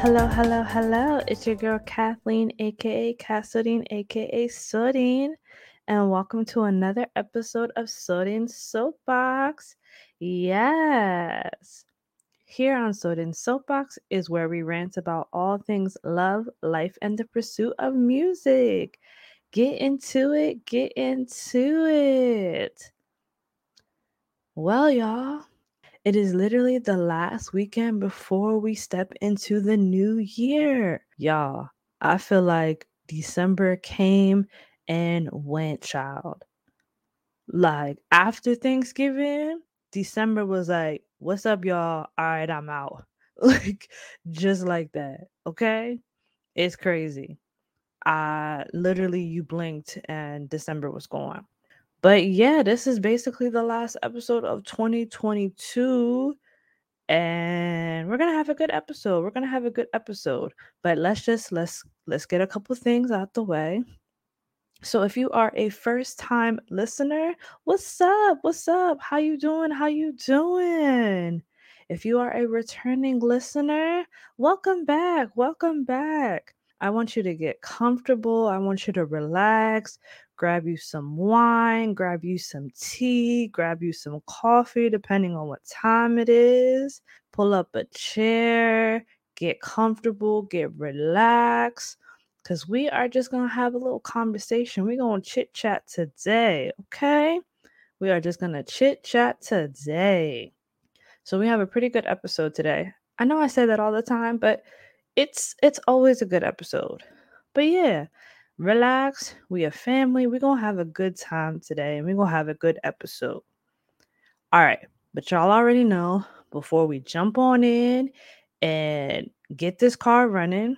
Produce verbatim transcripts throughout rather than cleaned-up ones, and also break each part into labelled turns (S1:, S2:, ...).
S1: hello, hello, hello. It's your girl Kathleen, aka Cassadine, aka Sodine, and welcome to another episode of Sodine's Soapbox. Yes. Here on Sodine's Soapbox is where we rant about all things love, life, and the pursuit of music. Get into it, get into it. Well, y'all. It is literally the last weekend before we step into the new year. Y'all, I feel like December came and went, child. Like after Thanksgiving, December was like, what's up, y'all? All right, I'm out. Like, just like that. Okay? It's crazy. I literally, you blinked and December was gone. But yeah, this is basically the last episode of twenty twenty-two. And we're gonna have a good episode. We're gonna have a good episode. But let's just let's let's get a couple things out the way. So if you are a first time listener, what's up? What's up? How you doing? How you doing? If you are a returning listener, welcome back. Welcome back. I want you to get comfortable. I want you to relax. Grab you some wine, grab you some tea, grab you some coffee, depending on what time it is. Pull up a chair, get comfortable, get relaxed, because we are just going to have a little conversation. We're going to chit chat today, okay? We are just going to chit chat today. So we have a pretty good episode today. I know I say that all the time, but it's it's always a good episode. But yeah, relax. We a family. We're going to have a good time today, and we're going to have a good episode. All right, but y'all already know, before we jump on in and get this car running,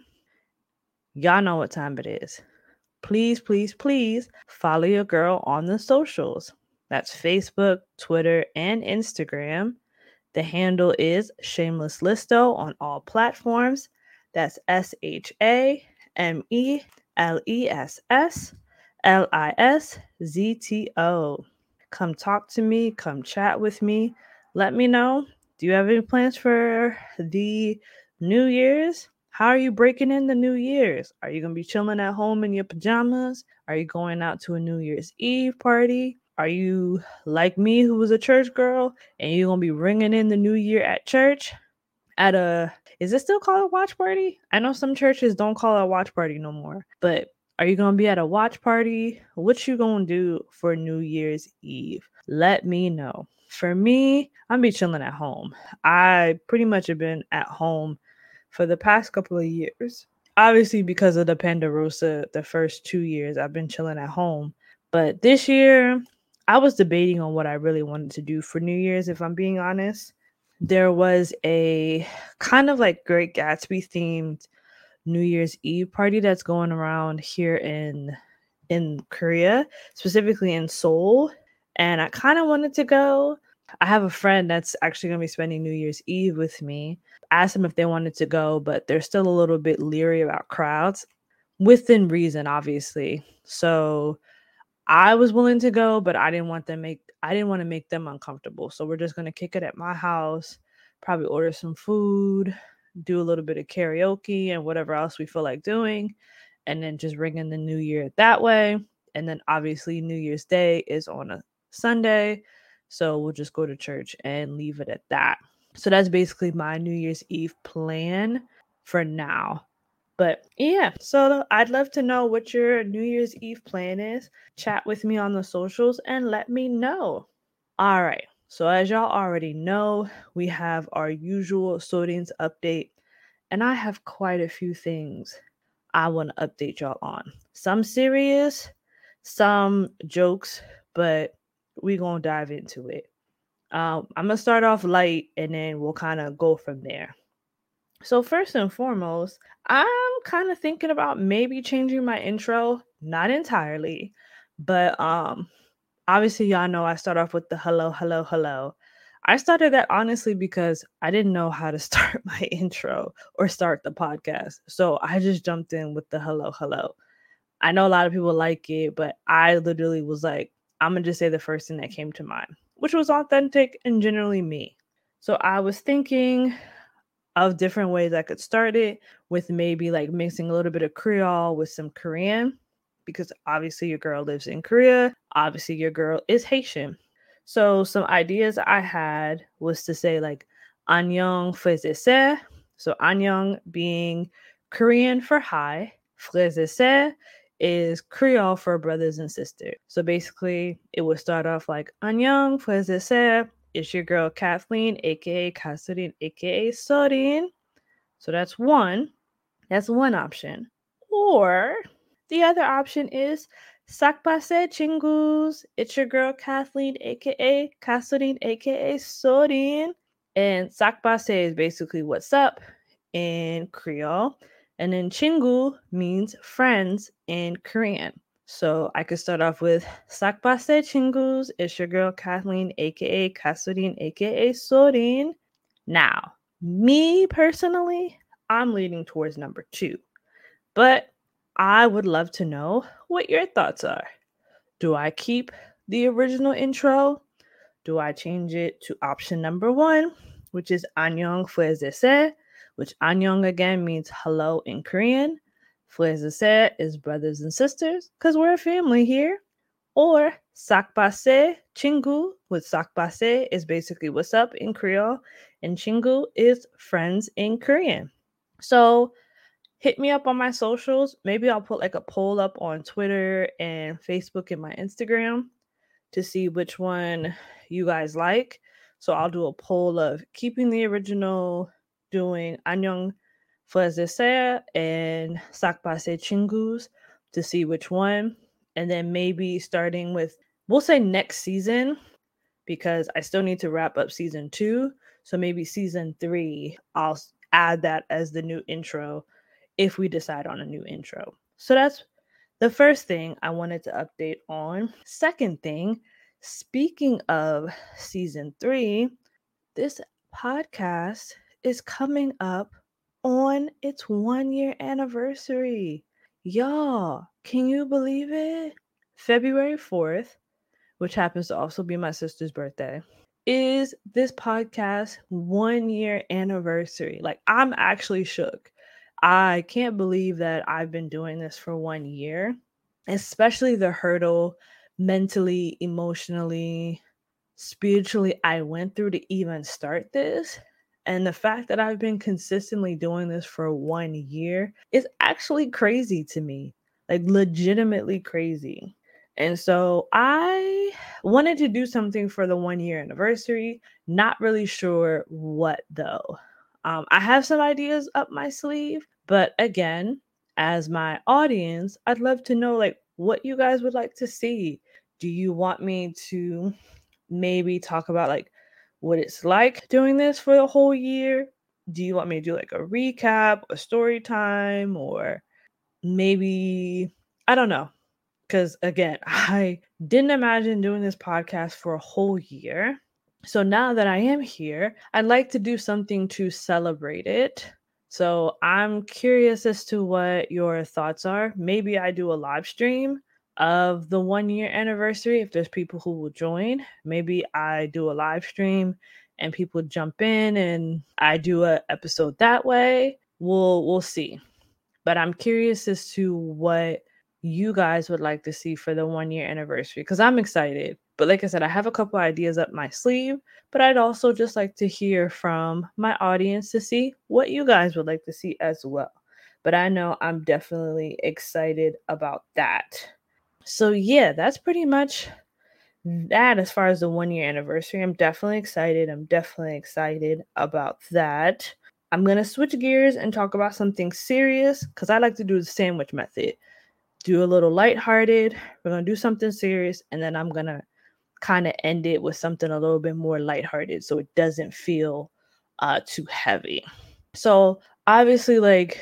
S1: y'all know what time it is. Please, please, please follow your girl on the socials. That's Facebook, Twitter, and Instagram. The handle is Shameless Listo on all platforms. That's S H A M E L E S S L I S Z T O. Come talk to me. Come chat with me. Let me know. Do you have any plans for the New Year's? How are you breaking in the New Year's? Are you going to be chilling at home in your pajamas? Are you going out to a New Year's Eve party? Are you like me, who was a church girl, and you're going to be ringing in the New Year at church? At a, is it still called a watch party? I know some churches don't call it a watch party no more, but are you going to be at a watch party? What you going to do for New Year's Eve? Let me know. For me, I'm be chilling at home. I pretty much have been at home for the past couple of years. Obviously, because of the Pandarosa, the first two years I've been chilling at home. But this year, I was debating on what I really wanted to do for New Year's, if I'm being honest. There was a kind of like Great Gatsby themed New Year's Eve party that's going around here in in Korea, specifically in Seoul, and I kind of wanted to go. I have a friend that's actually going to be spending New Year's Eve with me. I asked them if they wanted to go, but they're still a little bit leery about crowds, within reason, obviously. So I was willing to go, but I didn't want them make I didn't want to make them uncomfortable. So we're just gonna kick it at my house, probably order some food, do a little bit of karaoke and whatever else we feel like doing, and then just ring in the new year that way. And then obviously New Year's Day is on a Sunday, so we'll just go to church and leave it at that. So that's basically my New Year's Eve plan for now. But yeah, so I'd love to know what your New Year's Eve plan is. Chat with me on the socials and let me know. All right. So as y'all already know, we have our usual Sodine's update, and I have quite a few things I want to update y'all on. Some serious, some jokes, but we gonna dive into it. Um, I'm gonna start off light, and then we'll kind of go from there. So first and foremost, I'm kind of thinking about maybe changing my intro, not entirely, but um obviously y'all know I start off with the hello, hello, hello. I started that honestly because I didn't know how to start my intro or start the podcast. So I just jumped in with the hello, hello. I know a lot of people like it, but I literally was like, I'm going to just say the first thing that came to mind, which was authentic and generally me. So I was thinking of different ways I could start it, with maybe like mixing a little bit of Creole with some Korean, because obviously your girl lives in Korea. Obviously your girl is Haitian. So some ideas I had was to say like Annyeong Frezese. So Annyeong being Korean for hi. Frezese is Creole for brothers and sisters. So basically it would start off like Annyeong Frezese. It's your girl Kathleen, aka Kathleen, aka Sorin. So that's one. That's one option. Or the other option is Sakpase Chingus. It's your girl Kathleen, aka Kathleen, aka Sorin. And Sakpase is basically what's up in Creole. And then Chingu means friends in Korean. So I could start off with Sakpase Chingus. It's your girl Kathleen, aka Kathleen, aka Sorin. Now, me personally, I'm leaning towards number two. But I would love to know what your thoughts are. Do I keep the original intro? Do I change it to option number one, which is Annyeong Frezese, which Annyeong again means hello in Korean. Frezese is brothers and sisters, because we're a family here. Or Sakpase Chingu, with Sakpase is basically what's up in Creole, and Chingu is friends in Korean. So hit me up on my socials. Maybe I'll put like a poll up on Twitter and Facebook and my Instagram to see which one you guys like. So I'll do a poll of keeping the original, doing Annyeong Frezese and Sakpase Chingus to see which one. And then maybe starting with, we'll say next season, because I still need to wrap up season two. So maybe season three, I'll add that as the new intro if we decide on a new intro. So that's the first thing I wanted to update on. Second thing, speaking of season three, this podcast is coming up on its one year anniversary. Y'all, can you believe it? February fourth, which happens to also be my sister's birthday, is this podcast one year anniversary. Like, I'm actually shook. I can't believe that I've been doing this for one year, especially the hurdle mentally, emotionally, spiritually I went through to even start this. And the fact that I've been consistently doing this for one year is actually crazy to me, like legitimately crazy. And so I wanted to do something for the one year anniversary, not really sure what though. Um, I have some ideas up my sleeve, but again, as my audience, I'd love to know like what you guys would like to see. Do you want me to maybe talk about like what it's like doing this for the whole year? Do you want me to do like a recap, a story time, or maybe, I don't know. Because again, I didn't imagine doing this podcast for a whole year. So now that I am here, I'd like to do something to celebrate it. So I'm curious as to what your thoughts are. Maybe I do a live stream of the one year anniversary if there's people who will join. Maybe I do a live stream and people jump in and I do a episode that way. We'll we'll see. But I'm curious as to what you guys would like to see for the one year anniversary, because I'm excited. But like I said, I have a couple ideas up my sleeve, but I'd also just like to hear from my audience to see what you guys would like to see as well. But I know I'm definitely excited about that. So yeah, that's pretty much that as far as the one year anniversary. I'm definitely excited. I'm definitely excited about that. I'm going to switch gears and talk about something serious because I like to do the sandwich method. Do a little lighthearted. We're going to do something serious, and then I'm going to kind of end it with something a little bit more lighthearted so it doesn't feel uh, too heavy. So obviously, like,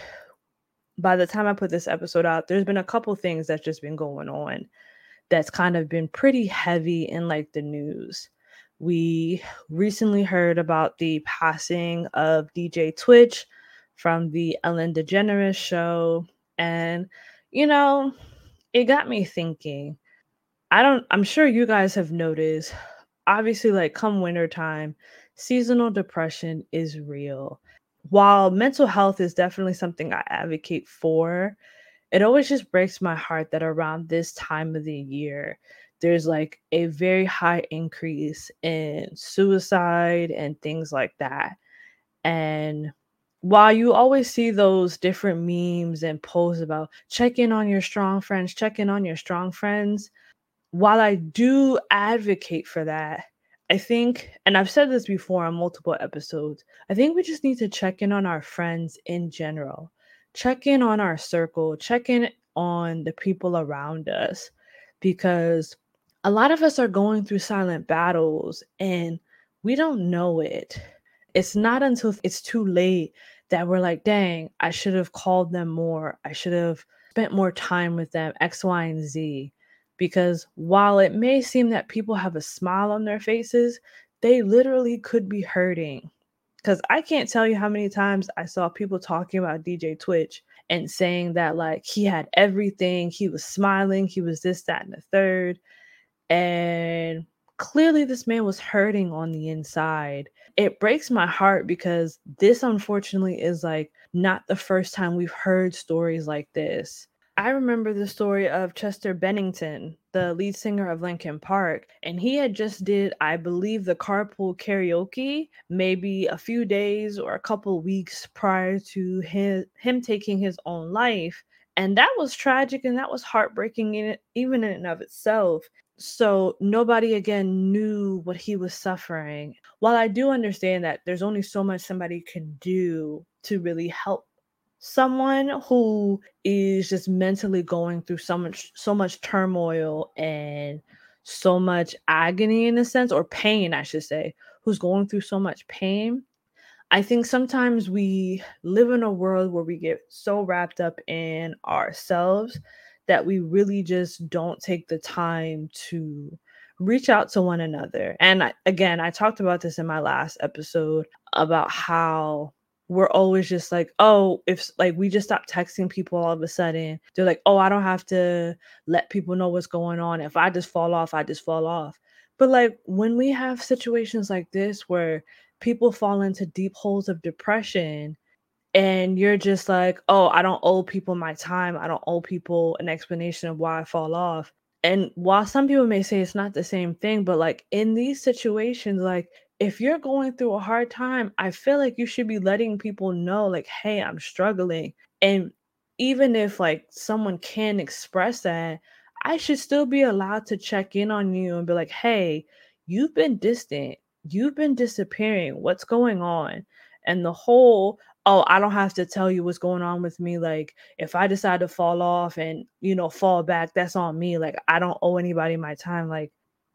S1: by the time I put this episode out, there's been a couple things that's just been going on that's kind of been pretty heavy in like the news. We recently heard about the passing of D J Twitch from the Ellen DeGeneres show. And, you know, it got me thinking. I don't, I'm sure you guys have noticed, obviously, like come wintertime, seasonal depression is real. while mental health is definitely something I advocate for, it always just breaks my heart that around this time of the year, there's like a very high increase in suicide and things like that. And while you always see those different memes and posts about check in on your strong friends, check in on your strong friends, while I do advocate for that, I think, and I've said this before on multiple episodes, I think we just need to check in on our friends in general. Check in on our circle, check in on the people around us, because a lot of us are going through silent battles and we don't know it. It's not until it's too late that we're like, dang, I should have called them more. I should have spent more time with them, X, Y, and Z. Because while it may seem that people have a smile on their faces, they literally could be hurting. Because I can't tell you how many times I saw people talking about D J Twitch and saying that, like, he had everything, he was smiling, he was this, that, and the third. And clearly, this man was hurting on the inside. It breaks my heart because this, unfortunately, is like not the first time we've heard stories like this. I remember the story of Chester Bennington, the lead singer of Linkin Park, and he had just did, I believe, the carpool karaoke maybe a few days or a couple weeks prior to his, him taking his own life. And that was tragic and that was heartbreaking in it, even in and of itself. So nobody again knew what he was suffering. While I do understand that there's only so much somebody can do to really help someone who is just mentally going through so much so much turmoil and so much agony, in a sense, or pain, I should say, who's going through so much pain, I think sometimes we live in a world where we get so wrapped up in ourselves that we really just don't take the time to reach out to one another. And I, again, I talked about this in my last episode about how we're always just like, oh, if like we just stop texting people all of a sudden, they're like, oh, I don't have to let people know what's going on. If I just fall off, I just fall off. But like when we have situations like this where people fall into deep holes of depression and you're just like, oh, I don't owe people my time. I don't owe people an explanation of why I fall off. And while some people may say it's not the same thing, but like in these situations, like if you're going through a hard time, I feel like you should be letting people know, like, hey, I'm struggling. And even if like someone can express that, I should still be allowed to check in on you and be like, hey, you've been distant. You've been disappearing. What's going on? And the whole, oh, I don't have to tell you what's going on with me. Like, if I decide to fall off and, you know, fall back, that's on me. Like, I don't owe anybody my time. Like,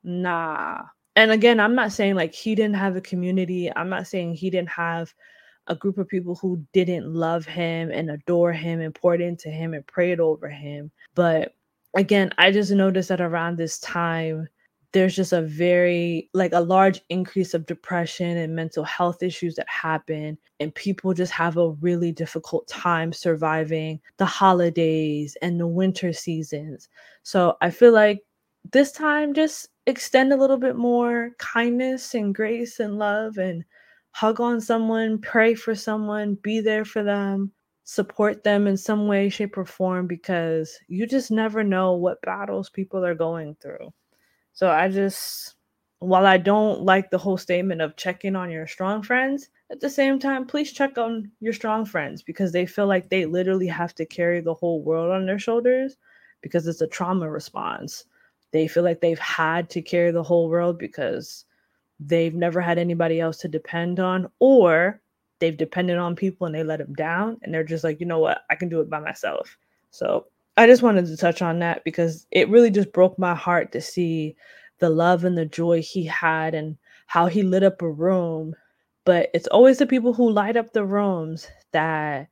S1: nah. And again, I'm not saying like he didn't have a community. I'm not saying he didn't have a group of people who didn't love him and adore him and poured into him and prayed over him. But again, I just noticed that around this time, there's just a very like a large increase of depression and mental health issues that happen, and people just have a really difficult time surviving the holidays and the winter seasons. So I feel like this time just extend a little bit more kindness and grace and love and hug on someone, pray for someone, be there for them, support them in some way, shape, or form, because you just never know what battles people are going through. So I just, while I don't like the whole statement of checking on your strong friends, at the same time, please check on your strong friends because they feel like they literally have to carry the whole world on their shoulders because it's a trauma response. They feel like they've had to carry the whole world because they've never had anybody else to depend on, or they've depended on people and they let them down. And they're just like, you know what, I can do it by myself. So I just wanted to touch on that because it really just broke my heart to see the love and the joy he had and how he lit up a room. But it's always the people who light up the rooms that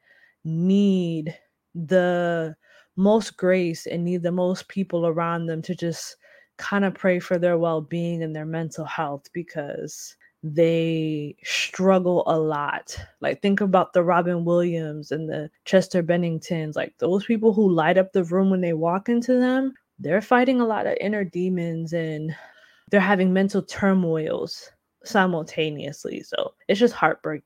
S1: need the most grace and need the most people around them to just kind of pray for their well-being and their mental health because they struggle a lot. Like think about the Robin Williams and the Chester Benningtons, like those people who light up the room when they walk into them, they're fighting a lot of inner demons and they're having mental turmoils simultaneously. So it's just heartbreaking.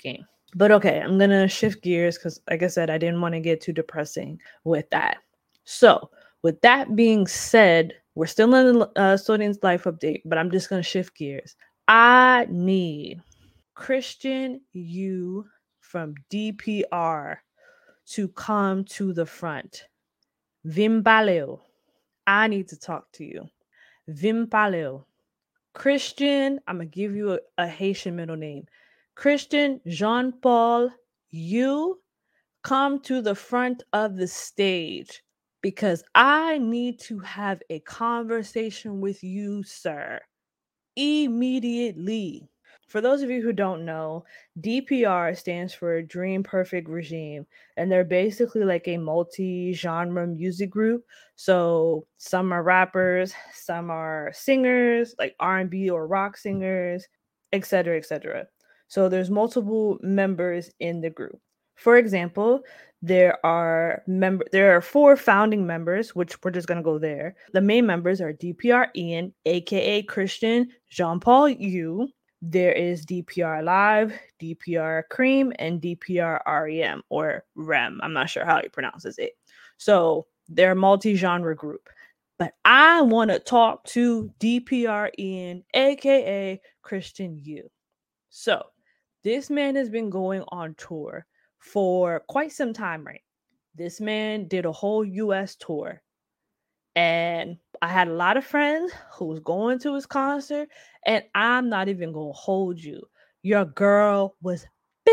S1: But okay, I'm gonna shift gears because, like I said, I didn't want to get too depressing with that. So, with that being said, we're still in the uh, Sodian's life update, but I'm just gonna shift gears. I need Christian U from D P R to come to the front. Vimbaleo, I need to talk to you. Vimbaleo. Christian, I'm going to give you a, a Haitian middle name. Christian Jean Paul, you come to the front of the stage because I need to have a conversation with you, sir, immediately. For those of you who don't know, D P R stands for Dream Perfect Regime, and they're basically like a multi-genre music group. So some are rappers, some are singers, like R and B or rock singers, et cetera, et cetera. So there's multiple members in the group. For example, there are member there are four founding members, which we're just gonna go there. The main members are D P R Ian, aka Christian Jean Paul U. There is D P R Live, D P R Cream, and D P R R E M or R E M. I'm not sure how he pronounces it. So they're a multi-genre group. But I want to talk to D P R Ian, aka Christian U. So this man has been going on tour for quite some time, right? This man did a whole U S tour. And I had a lot of friends who was going to his concert, and I'm not even gonna hold you. Your girl was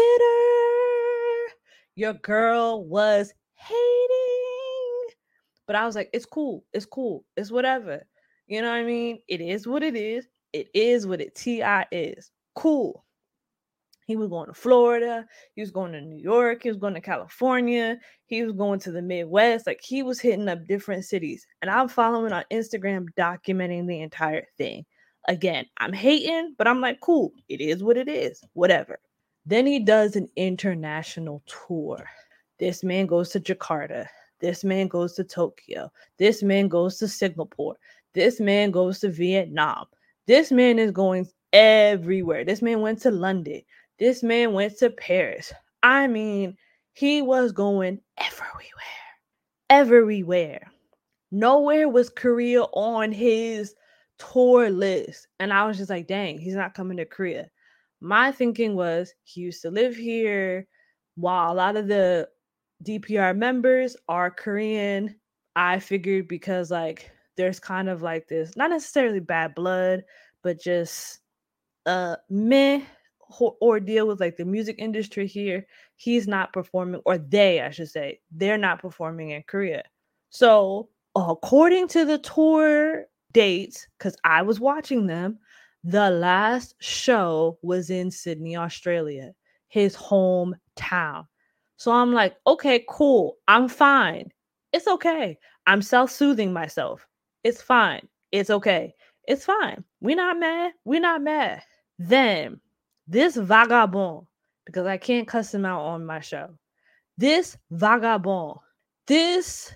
S1: bitter. Your girl was hating. But I was like, it's cool. It's cool. It's whatever. You know what I mean? It is what it is. It is what it T I is. Cool. He was going to Florida. He was going to New York. He was going to California. He was going to the Midwest. Like, he was hitting up different cities. And I'm following on Instagram, documenting the entire thing. Again, I'm hating, but I'm like, cool. It is what it is. Whatever. Then he does an international tour. This man goes to Jakarta. This man goes to Tokyo. This man goes to Singapore. This man goes to Vietnam. This man is going everywhere. This man went to London. This man went to Paris. I mean, he was going everywhere. Everywhere. Nowhere was Korea on his tour list. And I was just like, dang, he's not coming to Korea. My thinking was he used to live here. While a lot of the D P R members are Korean, I figured because like there's kind of like this, not necessarily bad blood, but just uh meh ordeal with like the music industry here. He's not performing, or they, I should say, they're not performing in Korea. So, according to the tour dates, because I was watching them, the last show was in Sydney, Australia, his hometown. So I'm like, okay, cool. I'm fine. It's okay. I'm self soothing myself. It's fine. It's okay. It's fine. We're not mad. We're not mad. Then this vagabond, because I can't cuss him out on my show, this vagabond, this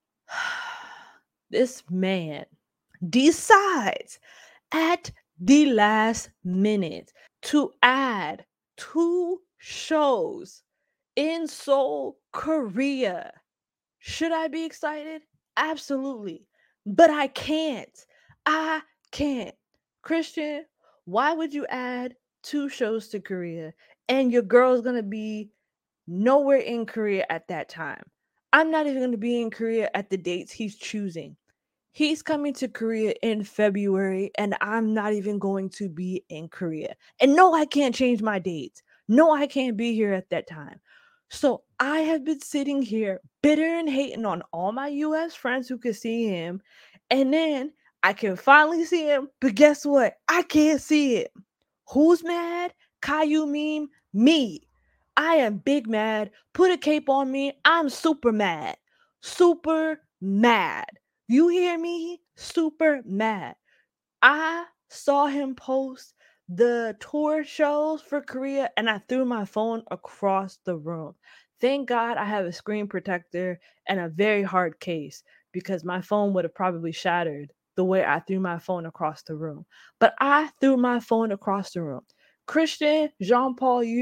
S1: this man decides at the last minute to add two shows in Seoul, Korea. Should I be excited? Absolutely. But I can't. I can't. Christian, why would you add two shows to Korea and your girl's going to be nowhere in Korea at that time? I'm not even going to be in Korea at the dates he's choosing. He's coming to Korea in February, and I'm not even going to be in Korea. And no, I can't change my dates. No, I can't be here at that time. So I have been sitting here bitter and hating on all my U S friends who could see him. And then I can finally see him. But guess what? I can't see it. Who's mad? Caillou meme? Me. I am big mad. Put a cape on me. I'm super mad. Super mad. You hear me? Super mad. I saw him post the tour shows for Korea and I threw my phone across the room. Thank God I have a screen protector and a very hard case because my phone would have probably shattered the way I threw my phone across the room. But I threw my phone across the room. Christian, Jean Paul, you,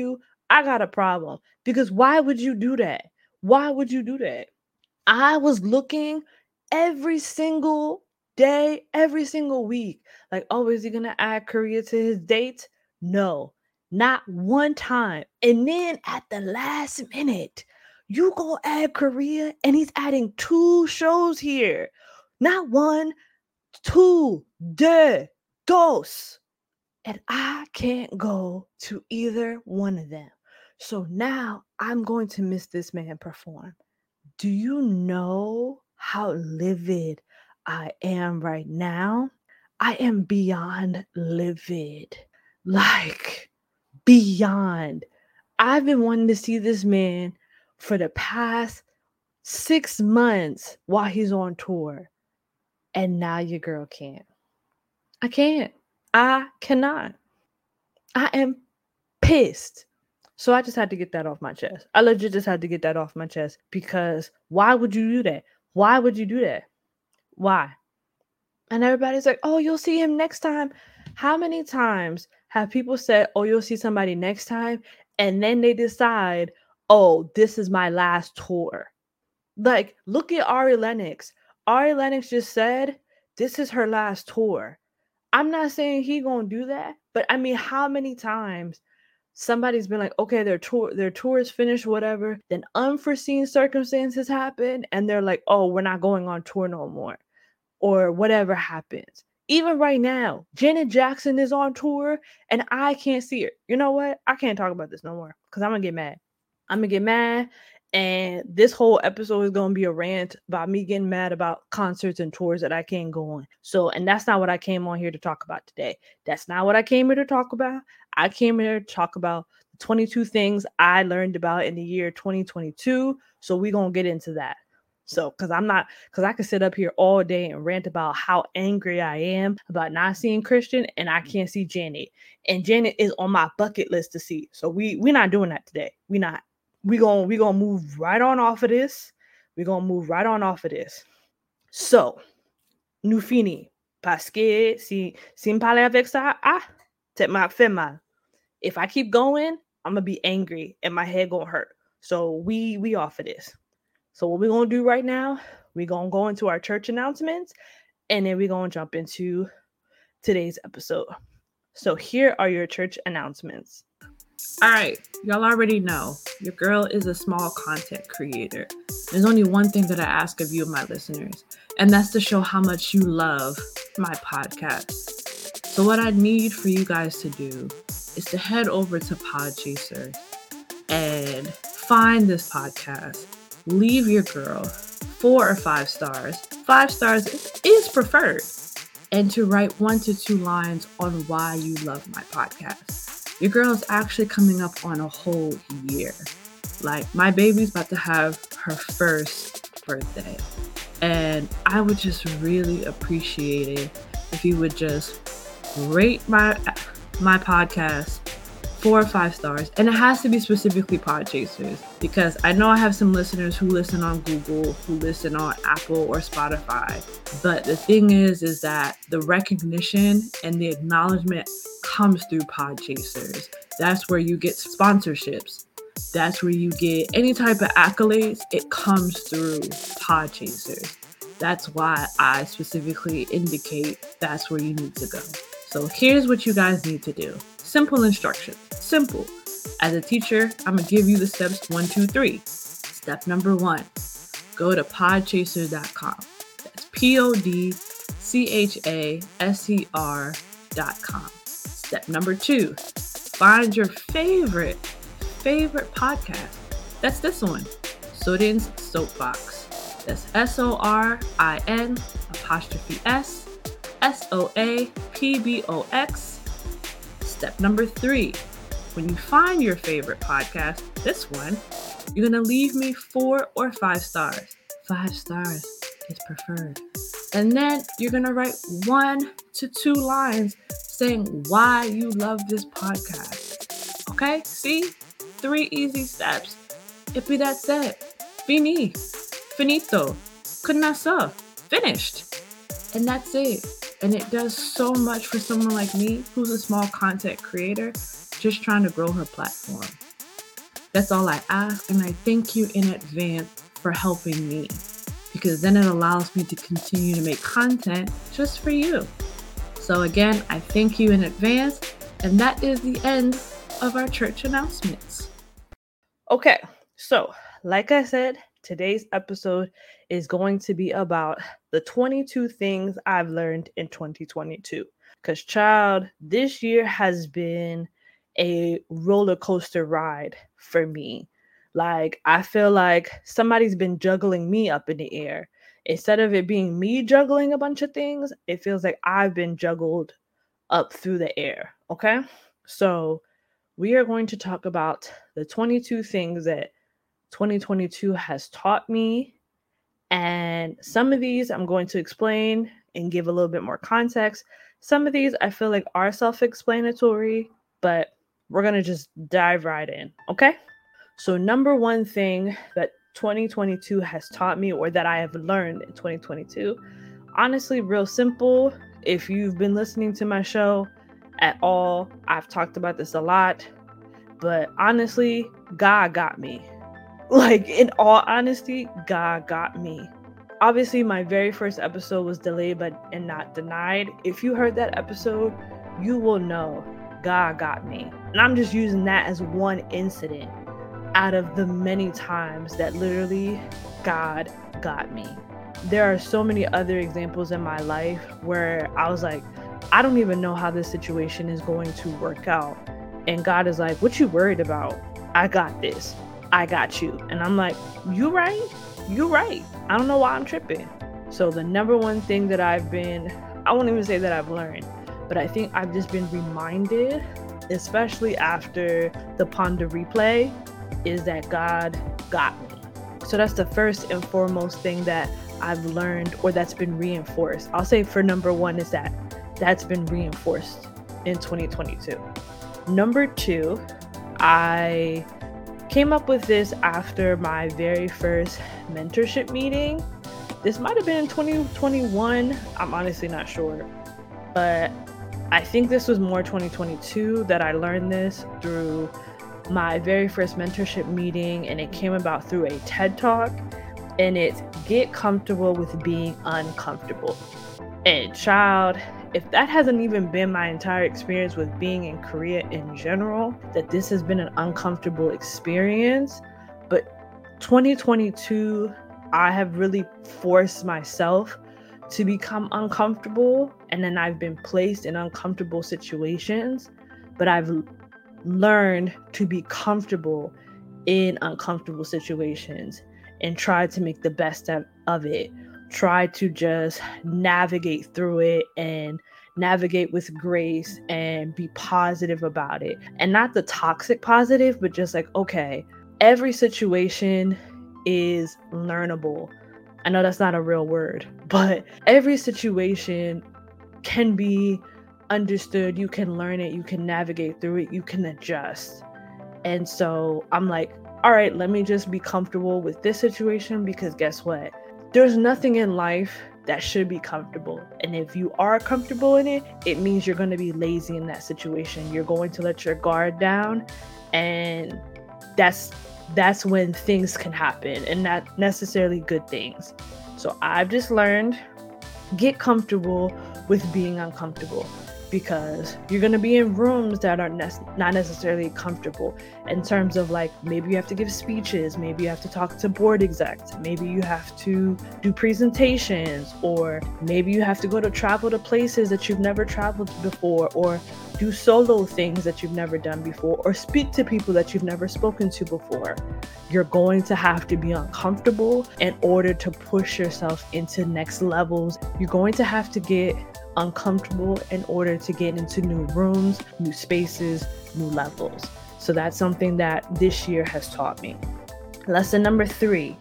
S1: I got a problem. Because why would you do that? Why would you do that? I was looking every single day, every single week. Like, oh, is he going to add Korea to his dates? No, not one time. And then at the last minute, you go add Korea and he's adding two shows here. Not one, two, de, dos. And I can't go to either one of them. So now I'm going to miss this man perform. Do you know how livid I am right now? I am beyond livid. Like, beyond. I've been wanting to see this man for the past six months while he's on tour. And now your girl can't. I can't. I cannot. I am pissed. So I just had to get that off my chest. I legit just had to get that off my chest because why would you do that? Why would you do that? Why? And everybody's like, oh, you'll see him next time. How many times have people said, oh, you'll see somebody next time? And then they decide, oh, this is my last tour. Like, look at Ari Lennox. Ari Lennox just said, this is her last tour. I'm not saying he gonna do that, but I mean, how many times somebody's been like, okay, their tour, their tour is finished, whatever. Then unforeseen circumstances happen, and they're like, oh, we're not going on tour no more, or whatever happens. Even right now, Janet Jackson is on tour, and I can't see her. You know what? I can't talk about this no more because I'm gonna get mad. I'm gonna get mad. And this whole episode is going to be a rant about me getting mad about concerts and tours that I can't go on. So, and that's not what I came on here to talk about today. That's not what I came here to talk about. I came here to talk about the twenty-two things I learned about in the year twenty twenty-two. So we're going to get into that. So, because I'm not, because I could sit up here all day and rant about how angry I am about not seeing Christian, and I can't see Janet. And Janet is on my bucket list to see. So we, we're not doing that today. We're not. We're going we gonna move right on off of this. We're going to move right on off of this. So, nous fini. Parce que si, si me parle avec ça, ah, c'est ma fait mal. If I keep going, I'm going to be angry and my head going to hurt. So, we we off of this. So, what we're going to do right now, we're going to go into our church announcements, and then we're going to jump into today's episode. So, here are your church announcements.
S2: All right, y'all already know your girl is a small content creator. There's only one thing that I ask of you, my listeners, and that's to show how much you love my podcast. So what I need for you guys to do is to head over to Podchaser and find this podcast. Leave your girl four or five stars. Five stars is preferred. And to write one to two lines on why you love my podcast. Your girl is actually coming up on a whole year. Like, my baby's about to have her first birthday. And I would just really appreciate it if you would just rate my my podcast four or five stars. And it has to be specifically Podchasers, because I know I have some listeners who listen on Google, who listen on Apple or Spotify. But the thing is, is that the recognition and the acknowledgement comes through Podchasers. That's where you get sponsorships. That's where you get any type of accolades. It comes through Podchasers. That's why I specifically indicate that's where you need to go. So here's what you guys need to do. Simple instructions. Simple. As a teacher, I'm going to give you the steps one, two, three. Step number one, go to podchaser dot com. That's P O D C H A S E R dot com. Step number two, find your favorite, favorite podcast. That's this one, Sorin's Soapbox. That's S O R I N apostrophe S S O A P B O X. Step number three, when you find your favorite podcast, this one, you're going to leave me four or five stars. Five stars is preferred. And then you're going to write one to two lines saying why you love this podcast. Okay? See? Three easy steps. It be that said. Fini. Finito. Kunasa. Finished. And that's it. And it does so much for someone like me who's a small content creator just trying to grow her platform. That's all I ask, and I thank you in advance for helping me, because then it allows me to continue to make content just for you. So again, I thank you in advance, and that is the end of our church announcements.
S1: Okay, so like I said, today's episode is going to be about the twenty-two things I've learned in twenty twenty-two. Because, child, this year has been a roller coaster ride for me. Like, I feel like somebody's been juggling me up in the air. Instead of it being me juggling a bunch of things, it feels like I've been juggled up through the air. Okay, so we are going to talk about the twenty-two things that twenty twenty-two has taught me. And some of these I'm going to explain and give a little bit more context. Some of these I feel like are self-explanatory, but we're going to just dive right in, okay? So number one thing that twenty twenty-two has taught me, or that I have learned in twenty twenty-two, honestly, real simple. If you've been listening to my show at all, I've talked about this a lot, but honestly, God got me. Like, in all honesty, God got me. Obviously, my very first episode was delayed but and not denied. If you heard that episode, you will know God got me. And I'm just using that as one incident out of the many times that literally God got me. There are so many other examples in my life where I was like, I don't even know how this situation is going to work out. And God is like, what you worried about? I got this. I got you. And I'm like, you right? You right. I don't know why I'm tripping. So the number one thing that I've been, I won't even say that I've learned, but I think I've just been reminded, especially after the Ponder replay, is that God got me. So that's the first and foremost thing that I've learned, or that's been reinforced. I'll say for number one is that that's been reinforced in twenty twenty-two. Number two, I came up with this after my very first mentorship meeting. This might have been in twenty twenty-one. I'm honestly not sure. But I think this was more twenty twenty-two that I learned this through my very first mentorship meeting, and it came about through a TED Talk, and it's get comfortable with being uncomfortable. And child, if that hasn't even been my entire experience with being in Korea in general, that this has been an uncomfortable experience. But twenty twenty-two, I have really forced myself to become uncomfortable, and then I've been placed in uncomfortable situations, but I've learned to be comfortable in uncomfortable situations and try to make the best of it. Try to just navigate through it and navigate with grace and be positive about it. And not the toxic positive, but just like, okay, every situation is learnable. I know that's not a real word, but every situation can be understood. You can learn it, you can navigate through it, you can adjust. And so I'm like, all right, let me just be comfortable with this situation, because guess what? There's nothing in life that should be comfortable. And if you are comfortable in it, it means you're going to be lazy in that situation. You're going to let your guard down, and that's that's when things can happen, and not necessarily good things. So I've just learned, get comfortable with being uncomfortable, because you're going to be in rooms that are ne- not necessarily comfortable in terms of, like, maybe you have to give speeches, maybe you have to talk to board execs, maybe you have to do presentations, or maybe you have to go to travel to places that you've never traveled to before, or do solo things that you've never done before, or speak to people that you've never spoken to before. You're going to have to be uncomfortable in order to push yourself into next levels. You're going to have to get uncomfortable in order to get into new rooms, new spaces, new levels. So that's something that this year has taught me. Lesson number three,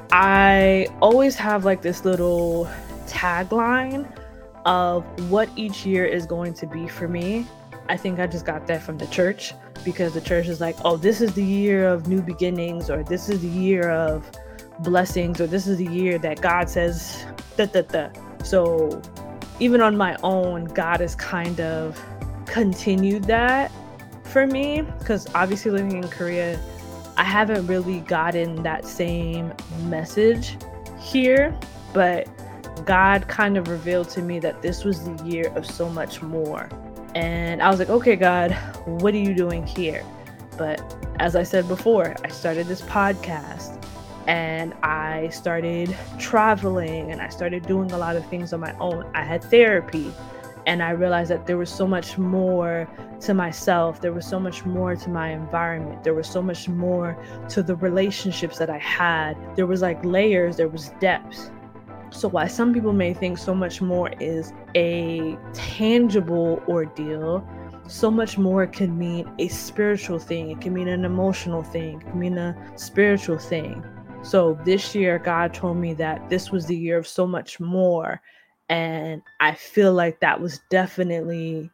S1: I always have like this little tagline of what each year is going to be for me. I think I just got that from the church, because the church is like, oh, this is the year of new beginnings, or this is the year of blessings, or this is the year that God says da da da. So even on my own, God has kind of continued that for me, because obviously living in Korea, I haven't really gotten that same message here, but God kind of revealed to me that this was the year of so much more. And I was like, okay, God, what are you doing here? But as I said before, I started this podcast and I started traveling and I started doing a lot of things on my own. I had therapy and I realized that there was so much more to myself. There was so much more to my environment. There was so much more to the relationships that I had. There was like layers, there was depth. So while some people may think so much more is a tangible ordeal, so much more can mean a spiritual thing. It can mean an emotional thing. It can mean a spiritual thing. So this year, God told me that this was the year of so much more. And I feel like that was definitely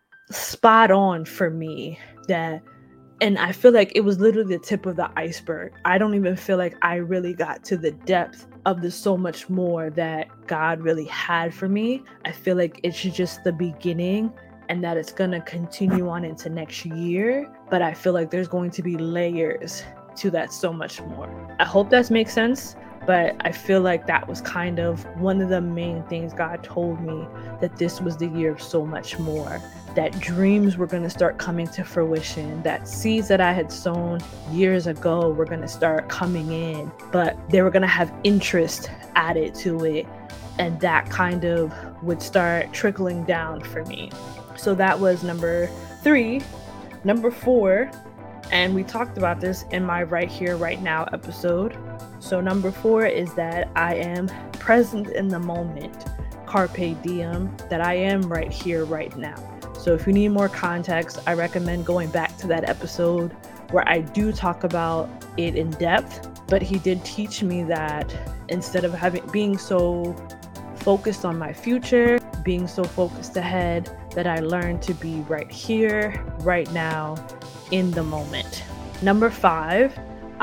S1: spot on for me. That, and I feel like it was literally the tip of the iceberg. I don't even feel like I really got to the depth of the so much more that God really had for me. I feel like it's just the beginning and that it's going to continue on into next year. But I feel like there's going to be layers to that so much more. I hope that makes sense. But I feel like that was kind of one of the main things God told me, that this was the year of so much more, that dreams were going to start coming to fruition, that seeds that I had sown years ago were going to start coming in, but they were going to have interest added to it. And that kind of would start trickling down for me. So that was number three. Number four, and we talked about this in my Right Here, Right Now episode. So number four is that I am present in the moment, carpe diem, that I am right here, right now. So if you need more context, I recommend going back to that episode where I do talk about it in depth. But he did teach me that instead of having being so focused on my future, being so focused ahead, that I learned to be right here, right now, in the moment. Number five,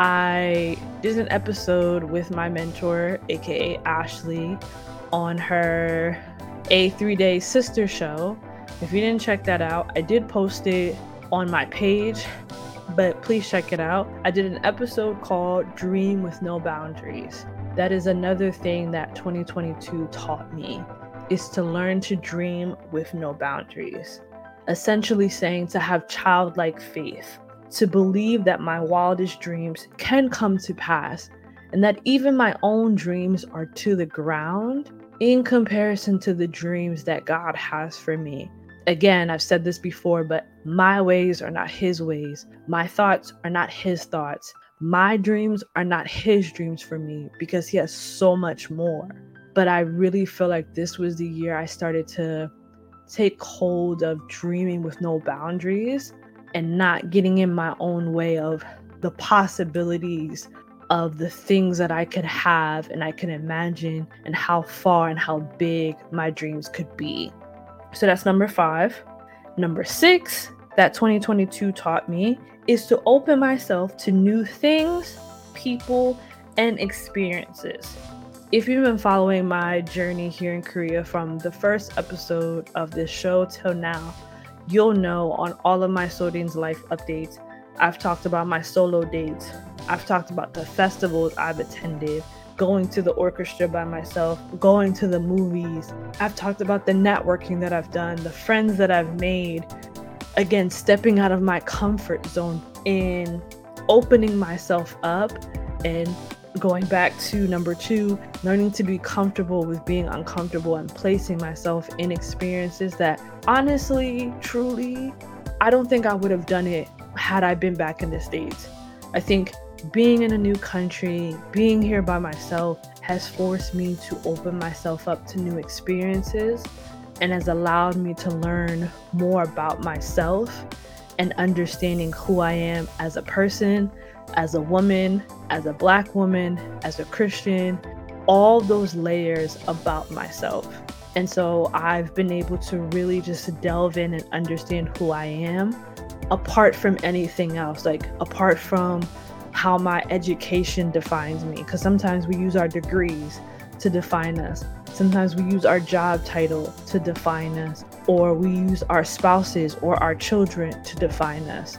S1: I did an episode with my mentor, aka Ashley, on her A three-Day Sister Show. If you didn't check that out, I did post it on my page, but please check it out. I did an episode called Dream with No Boundaries. That is another thing that twenty twenty-two taught me, is to learn to dream with no boundaries. Essentially saying to have childlike faith, to believe that my wildest dreams can come to pass, and that even my own dreams are to the ground in comparison to the dreams that God has for me. Again, I've said this before, but my ways are not his ways. My thoughts are not his thoughts. My dreams are not his dreams for me, because he has so much more. But I really feel like this was the year I started to take hold of dreaming with no boundaries and not getting in my own way of the possibilities of the things that I could have and I can imagine, and how far and how big my dreams could be. So that's number five. Number six, that twenty twenty-two taught me, is to open myself to new things, people, and experiences. If you've been following my journey here in Korea from the first episode of this show till now, you'll know on all of my Sodine's Life updates, I've talked about my solo dates. I've talked about the festivals I've attended, going to the orchestra by myself, going to the movies. I've talked about the networking that I've done, the friends that I've made. Again, stepping out of my comfort zone in opening myself up, and going back to number two, learning to be comfortable with being uncomfortable and placing myself in experiences that honestly, truly, I don't think I would have done it had I been back in the States. I think being in a new country, being here by myself, has forced me to open myself up to new experiences, and has allowed me to learn more about myself and understanding who I am as a person, as a woman, as a Black woman, as a Christian, all those layers about myself. And so I've been able to really just delve in and understand who I am, apart from anything else, like apart from how my education defines me. Because sometimes we use our degrees to define us. Sometimes we use our job title to define us, or we use our spouses or our children to define us.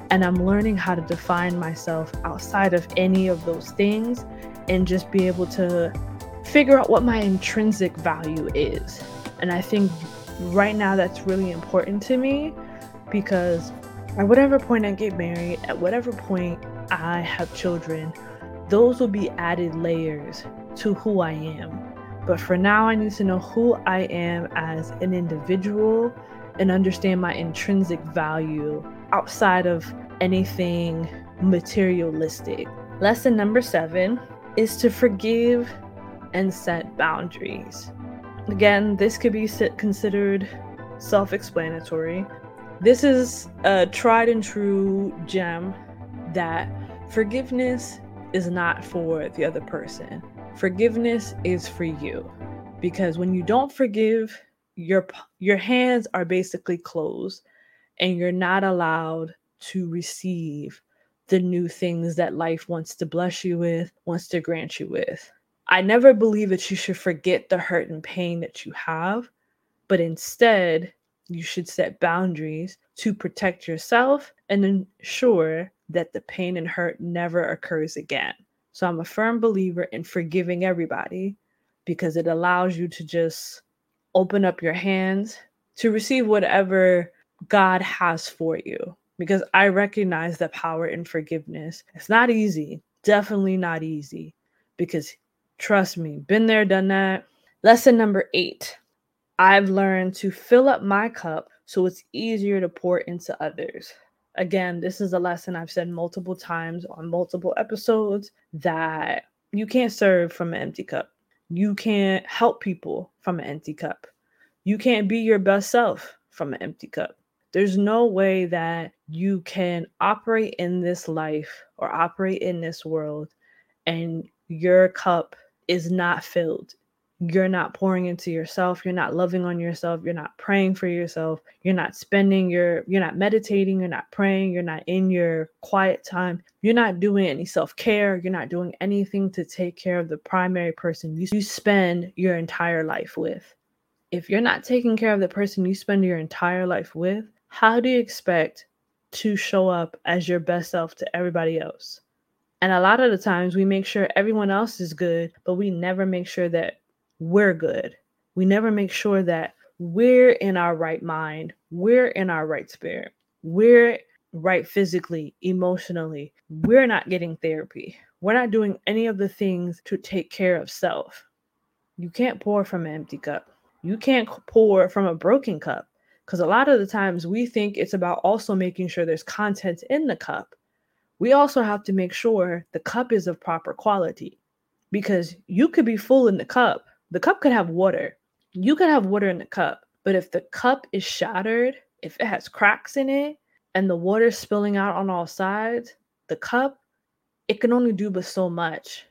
S1: And I'm learning how to define myself outside of any of those things and just be able to figure out what my intrinsic value is. And I think right now that's really important to me, because at whatever point I get married, at whatever point I have children, those will be added layers to who I am. But for now, I need to know who I am as an individual and understand my intrinsic value outside of anything materialistic. Lesson number seven is to forgive and set boundaries. Again, this could be considered self-explanatory. This is a tried and true gem that forgiveness is not for the other person. Forgiveness is for you, because when you don't forgive, your your hands are basically closed and you're not allowed to receive the new things that life wants to bless you with, wants to grant you with. I never believe that you should forget the hurt and pain that you have, but instead you should set boundaries to protect yourself and ensure that the pain and hurt never occurs again. So I'm a firm believer in forgiving everybody, because it allows you to just open up your hands to receive whatever God has for you. Because I recognize the power in forgiveness. It's not easy, definitely not easy, because trust me, been there, done that. Lesson number eight, I've learned to fill up my cup so it's easier to pour into others. Again, this is a lesson I've said multiple times on multiple episodes, that you can't serve from an empty cup. You can't help people from an empty cup. You can't be your best self from an empty cup. There's no way that you can operate in this life or operate in this world and your cup is not filled. You're not pouring into yourself. You're not loving on yourself. You're not praying for yourself. You're not spending your, you're not meditating. You're not praying. You're not in your quiet time. You're not doing any self-care. You're not doing anything to take care of the primary person you, you spend your entire life with. If you're not taking care of the person you spend your entire life with, how do you expect to show up as your best self to everybody else? And a lot of the times we make sure everyone else is good, but we never make sure that we're good. We never make sure that we're in our right mind. We're in our right spirit. We're right physically, emotionally. We're not getting therapy. We're not doing any of the things to take care of self. You can't pour from an empty cup. You can't pour from a broken cup, because a lot of the times we think it's about also making sure there's content in the cup. We also have to make sure the cup is of proper quality, because you could be full in the cup. The cup could have water. You could have water in the cup, but if the cup is shattered, if it has cracks in it and the water's spilling out on all sides, the cup, it can only do but so much.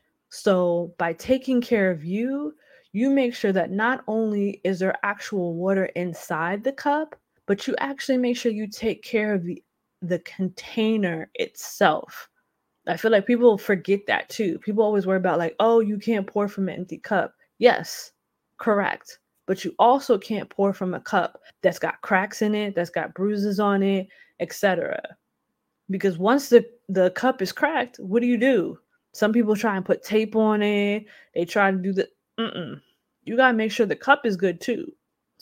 S1: So by taking care of you, you make sure that not only is there actual water inside the cup, but you actually make sure you take care of the, the container itself. I feel like people forget that too. People always worry about like, oh, you can't pour from an empty cup. Yes, correct. But you also can't pour from a cup that's got cracks in it, that's got bruises on it, et cetera. Because once the, the cup is cracked, what do you do? Some people try and put tape on it. They try to do the, mm-mm. You got to make sure the cup is good too.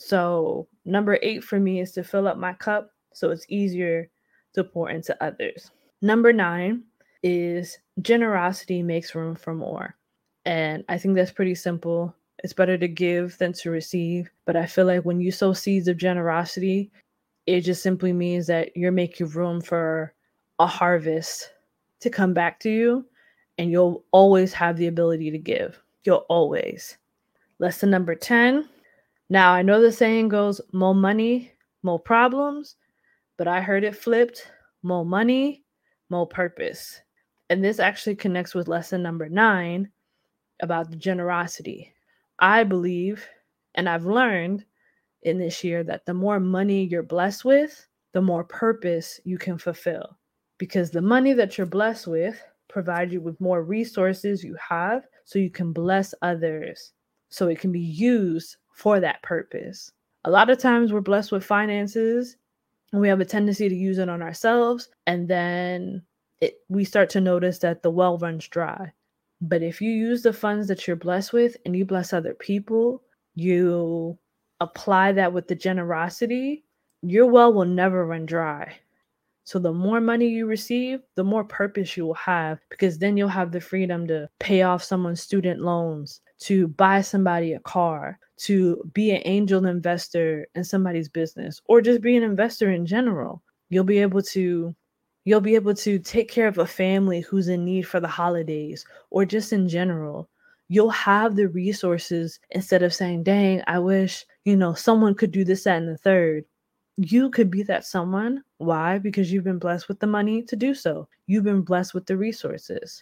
S1: So number eight for me is to fill up my cup so it's easier to pour into others. Number nine is generosity makes room for more. And I think that's pretty simple. It's better to give than to receive. But I feel like when you sow seeds of generosity, it just simply means that you're making room for a harvest to come back to you. And you'll always have the ability to give. You'll always. Lesson number ten. Now, I know the saying goes, more money, more problems. But I heard it flipped. More money, more purpose. And this actually connects with lesson number nine about the generosity. I believe, and I've learned in this year, that the more money you're blessed with, the more purpose you can fulfill. Because the money that you're blessed with provides you with more resources you have so you can bless others, so it can be used for that purpose. A lot of times we're blessed with finances And we have a tendency to use it on ourselves, and then it, we start to notice that the well runs dry. But if you use the funds that you're blessed with and you bless other people, you apply that with the generosity, your well will never run dry. So the more money you receive, the more purpose you will have, because then you'll have the freedom to pay off someone's student loans, to buy somebody a car, to be an angel investor in somebody's business, or just be an investor in general. You'll be able to you'll be able to take care of a family who's in need for the holidays, or just in general. You'll have the resources instead of saying, dang, I wish, you know, someone could do this, that, and the third. You could be that someone. Why? Because you've been blessed with the money to do so. You've been blessed with the resources.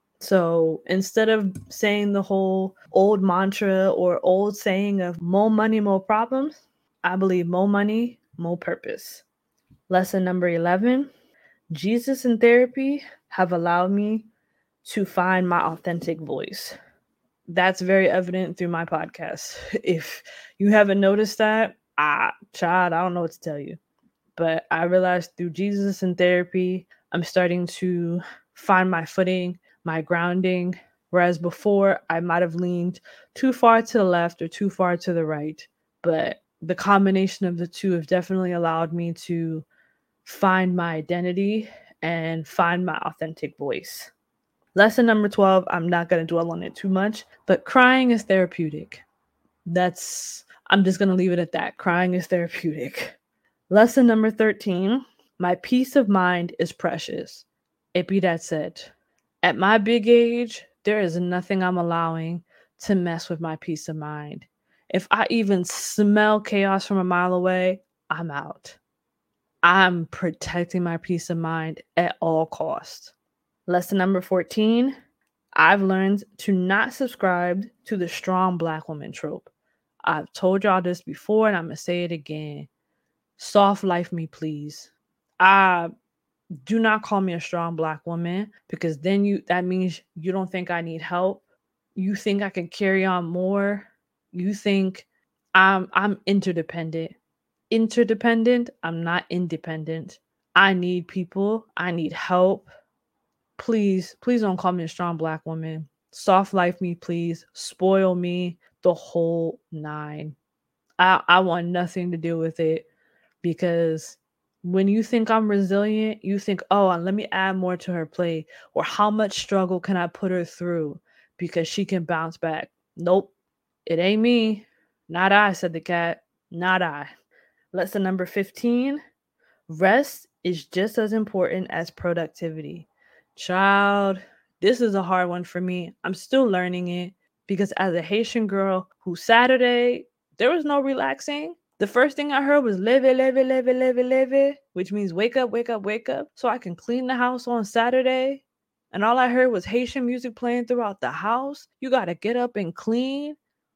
S1: So instead of saying the whole old mantra or old saying of more money, more problems, I believe more money, more purpose. Lesson number eleven, Jesus and therapy have allowed me to find my authentic voice. That's very evident through my podcast. If you haven't noticed that, ah, child, I don't know what to tell you. But I realized through Jesus and therapy, I'm starting to find my footing, my grounding. Whereas before, I might have leaned too far to the left or too far to the right. But the combination of the two have definitely allowed me to find my identity and find my authentic voice. Lesson number twelve, I'm not going to dwell on it too much, but crying is therapeutic. That's, I'm just going to leave it at that. Crying is therapeutic. Lesson number thirteen, my peace of mind is precious. It be that said. At my big age, there is nothing I'm allowing to mess with my peace of mind. If I even smell chaos from a mile away, I'm out. I'm protecting my peace of mind at all costs. Lesson number fourteen, I've learned to not subscribe to the strong black woman trope. I've told y'all this before, and I'm going to say it again. Soft life me, please. I do not call me a strong black woman, because then you that means you don't think I need help. You think I can carry on more. You think I'm I'm interdependent. Interdependent, I'm not independent. I need people. I need help. Please, please don't call me a strong black woman. Soft life me, please. Spoil me, the whole nine. I, I want nothing to do with it, because when you think I'm resilient, you think, oh, let me add more to her plate, or how much struggle can I put her through because she can bounce back. Nope, it ain't me. Not I, said the cat. Not I. Lesson number fifteen, rest is just as important as productivity. Child, this is a hard one for me. I'm still learning it, because as a Haitian girl who Saturday, there was no relaxing. The first thing I heard was leve, leve, leve, leve, leve, which means wake up, wake up, wake up, so I can clean the house on Saturday. And all I heard was Haitian music playing throughout the house. You got to get up and clean.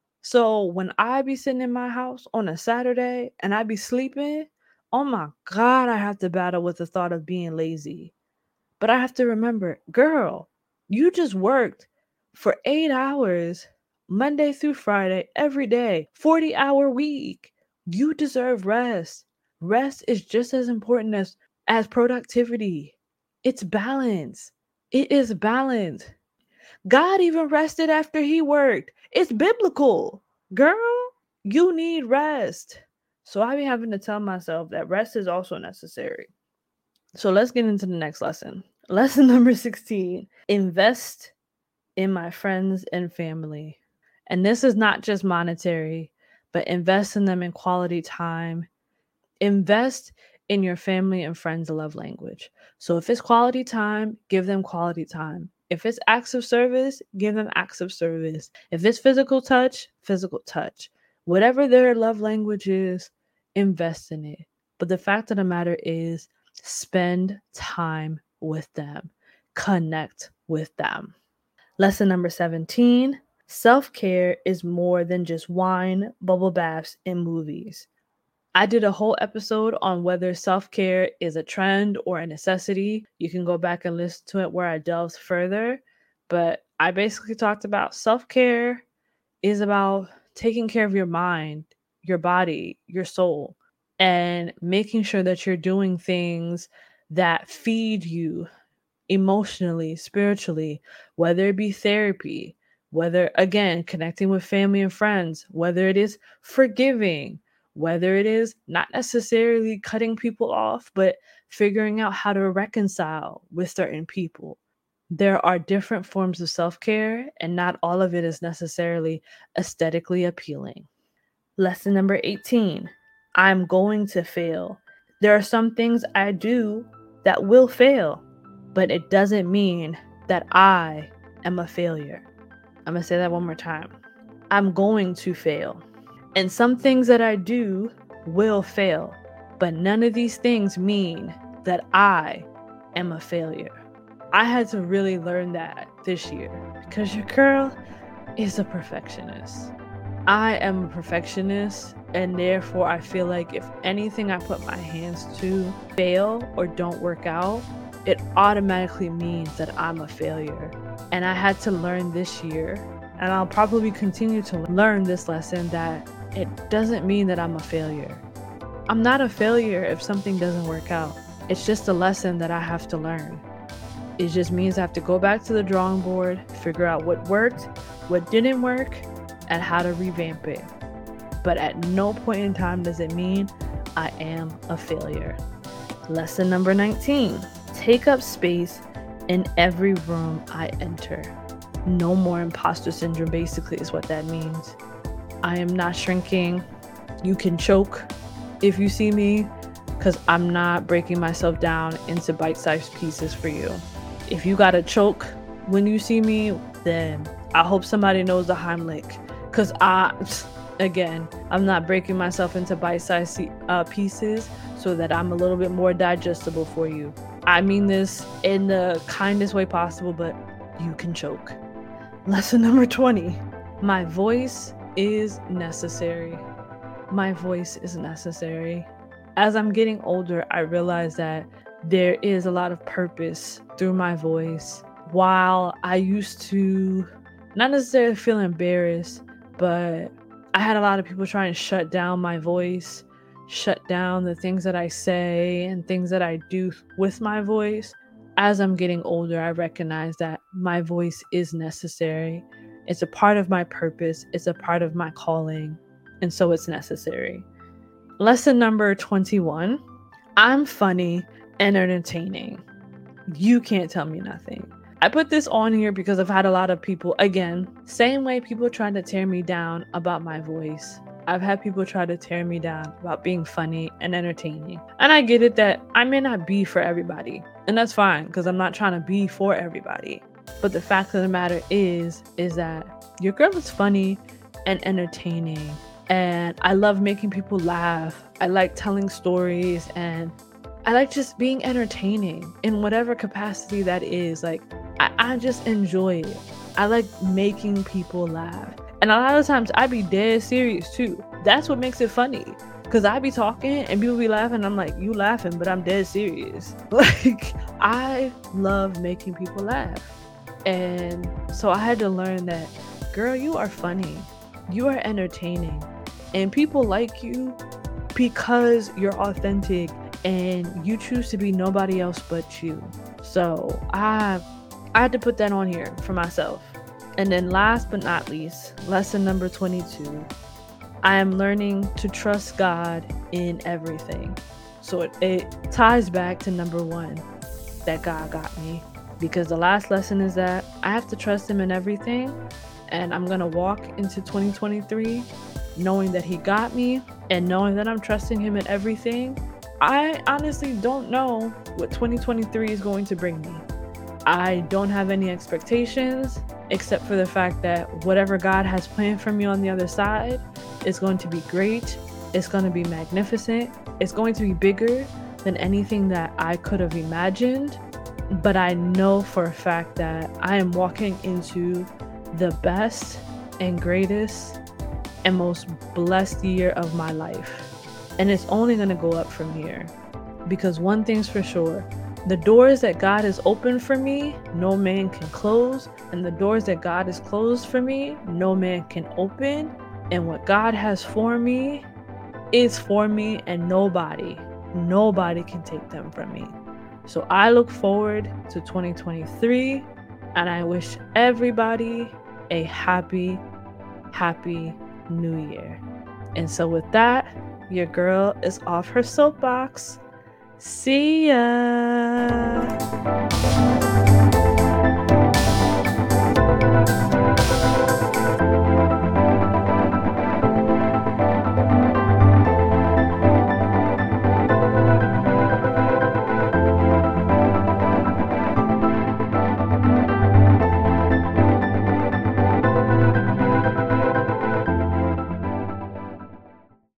S1: So when I be sitting in my house on a Saturday and I be sleeping, oh my God, I have to battle with the thought of being lazy. But I have to remember, girl, you just worked for eight hours, Monday through Friday, every day, forty hour week. You deserve rest. Rest is just as important as, as productivity. It's balance. It is balance. God even rested after he worked. It's biblical. Girl, you need rest. So I be having to tell myself that rest is also necessary. So let's get into the next lesson. Lesson number sixteen, invest in my friends and family. And this is not just monetary, but invest in them in quality time. Invest in your family and friends' love language. So if it's quality time, give them quality time. If it's acts of service, give them acts of service. If it's physical touch, physical touch. Whatever their love language is, invest in it. But the fact of the matter is, spend time with them. Connect with them. Lesson number seventeen, self-care is more than just wine, bubble baths, and movies. I did a whole episode on whether self-care is a trend or a necessity. You can go back and listen to it where I delved further. But I basically talked about self-care is about taking care of your mind, your body, your soul. and making sure that you're doing things that feed you emotionally, spiritually, whether it be therapy, whether, again, connecting with family and friends, whether it is forgiving, whether it is not necessarily cutting people off, but figuring out how to reconcile with certain people. There are different forms of self-care, and not all of it is necessarily aesthetically appealing. Lesson number eighteen, I'm going to fail. There are some things I do that will fail, but it doesn't mean that I am a failure. I'm going to say that one more time. I'm going to fail. And some things that I do will fail, but none of these things mean that I am a failure. I had to really learn that this year because your girl is a perfectionist. I am a perfectionist, and therefore I feel like if anything I put my hands to fail or don't work out, it automatically means that I'm a failure. And I had to learn this year, and I'll probably continue to learn this lesson, that it doesn't mean that I'm a failure. I'm not a failure if something doesn't work out. It's just a lesson that I have to learn. It just means I have to go back to the drawing board, figure out what worked, what didn't work, and how to revamp it. But at no point in time does it mean I am a failure. Lesson number nineteen, take up space in every room I enter. No more imposter syndrome, basically, is what that means. I am not shrinking. You can choke if you see me, because I'm not breaking myself down into bite-sized pieces for you. If you gotta choke when you see me, then I hope somebody knows the Heimlich, because I, again, I'm not breaking myself into bite-sized uh, pieces so that I'm a little bit more digestible for you. I mean this in the kindest way possible, but you can choke. Lesson number twenty, my voice is necessary. My voice is necessary. As I'm getting older, I realize that there is a lot of purpose through my voice. While I used to not necessarily feel embarrassed, but I had a lot of people trying to shut down my voice, shut down the things that I say and things that I do with my voice. As I'm getting older, I recognize that my voice is necessary. It's a part of my purpose. It's a part of my calling. And so it's necessary. Lesson number twenty-one, I'm funny and entertaining. You can't tell me nothing. I put this on here because I've had a lot of people, again, same way people trying to tear me down about my voice. I've had people try to tear me down about being funny and entertaining. And I get it that I may not be for everybody. And that's fine, because I'm not trying to be for everybody. But the fact of the matter is, is that your girl is funny and entertaining. And I love making people laugh. I like telling stories, and I like just being entertaining in whatever capacity that is. Like, I, I just enjoy it. I like making people laugh. And a lot of times I be dead serious too. That's what makes it funny. Cause I be talking and people be laughing. I'm like, you laughing, but I'm dead serious. Like, I love making people laugh. And so I had to learn that, girl, you are funny. You are entertaining. And people like you because you're authentic and you choose to be nobody else but you. So I, I had to put that on here for myself. And then last but not least, lesson number twenty-two, I am learning to trust God in everything. So it, it ties back to number one, that God got me. Because the last lesson is that I have to trust him in everything. And I'm going to walk into twenty twenty-three knowing that he got me and knowing that I'm trusting him in everything. I honestly don't know what twenty twenty-three is going to bring me. I don't have any expectations except for the fact that whatever God has planned for me on the other side is going to be great. It's going to be magnificent. It's going to be bigger than anything that I could have imagined. But I know for a fact that I am walking into the best and greatest and most blessed year of my life. And it's only going to go up from here. Because one thing's for sure, the doors that God has opened for me, no man can close. And the doors that God has closed for me, no man can open. And what God has for me, is for me, and nobody, nobody can take them from me. So I look forward to twenty twenty-three, and I wish everybody a happy, happy new year. And so with that, your girl is off her soapbox. See ya.